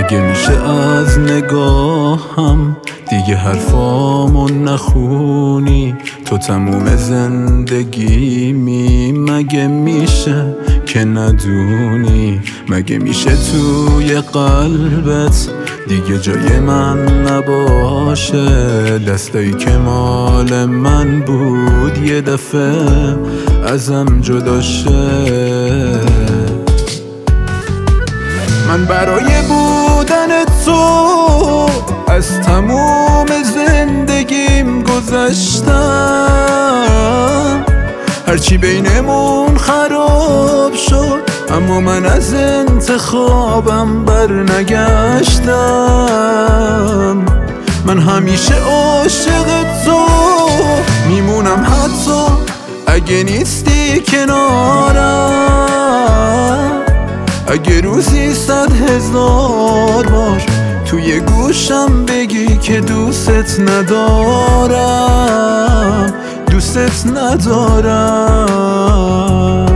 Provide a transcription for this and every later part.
اگه میشه از نگاهم دیگه حرفامو نخونی، تو تموم زندگیمی. مگه میشه که ندونی؟ مگه میشه توی قلبت دیگه جای من نباشه؟ دستایی که مال من بود یه دفعه ازم جدا شه. من برای بودن تو از تموم زندگیم گذشتم، هرچی بینمون خراب شد اما من از انتخابم برنگشتم. من همیشه عاشق تو میمونم حتی اگه نیستی کنارم. اگه روزی 100,000 بار توی گوشم بگی که دوست ندارم، دوست ندارم.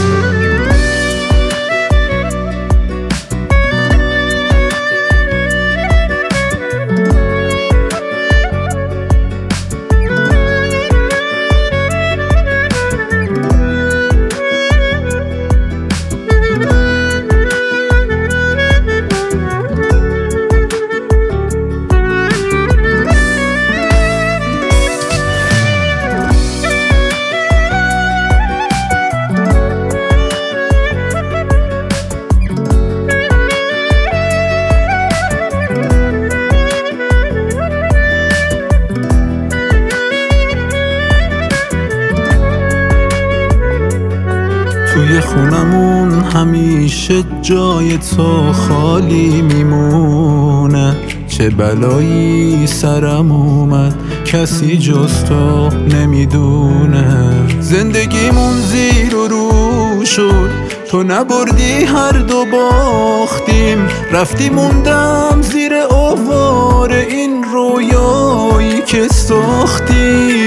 توی خونمون همیشه جای تو خالی میمونه، چه بلایی سرم اومد کسی جز تو نمیدونه. زندگیمون زیر و رو شد، تو نبردی هر دو باختیم، رفتی موندم زیر آوار این رویایی که ساختی.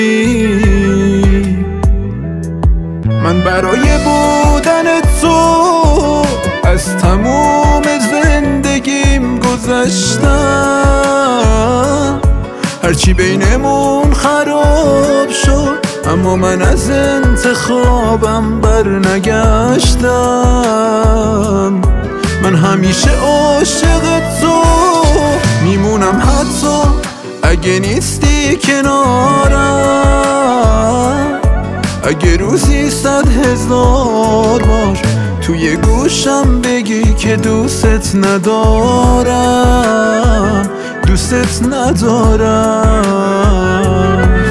من برای بودن تو از تموم زندگیم گذشتم، هرچی بینمون خراب شد اما من از انتخابم برنگشتم. من همیشه عاشق تو میمونم حتی اگه نیستی کنارم. اگه روزی 100,000 بار توی گوشم بگی که دوست ندارم، دوست ندارم.